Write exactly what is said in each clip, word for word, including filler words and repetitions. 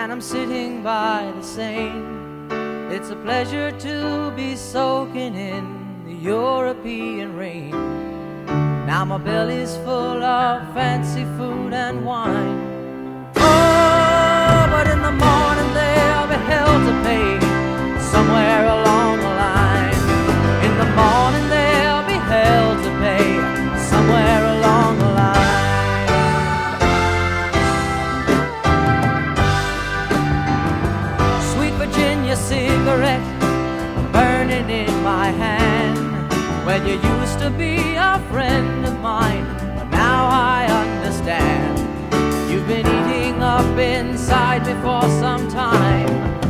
and I'm sitting by the Seine. It's a pleasure to be soaking in the European rain. Now my belly's full of fancy food and wine. Oh, but in the morning there'll be hell to pay somewhere along the line. In the morning there'll be hell to pay somewhere along the line. Sweet Virginia cigarette burning in my hand. Well, you used to be a friend of mine, but now I understand. You've been eating up inside me for some time.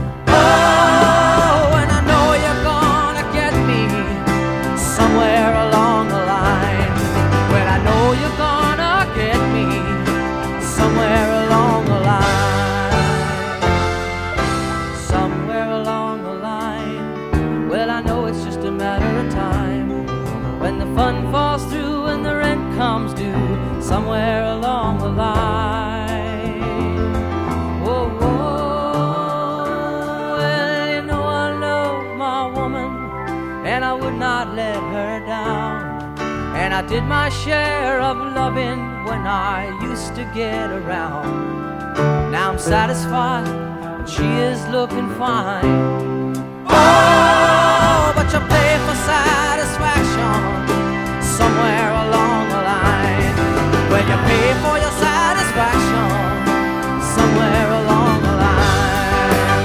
Oh, and I know you're gonna get me somewhere along the line. Well, I know you're gonna get me somewhere along the line. Somewhere along the line. Well, I know it's just a matter of time. When the fun falls through and the rent comes due, somewhere along the line. Whoa, whoa, well, you know I love my woman, and I would not let her down. And I did my share of loving when I used to get around. Now I'm satisfied, and she is looking fine. Oh, but you pay for satisfaction somewhere along the line. Well, you pay for your satisfaction somewhere along the line.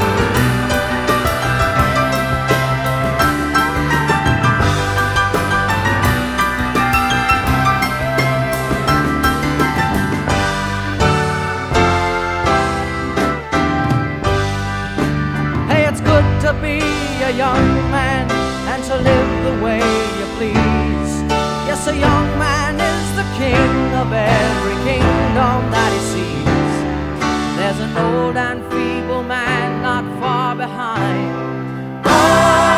Hey, it's good to be a young man and to live the way you please. Yes, a young man is the king of every kingdom that he sees. There's an old and feeble man not far behind. Oh,